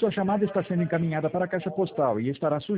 Sua chamada está sendo encaminhada para a caixa postal e estará sujeita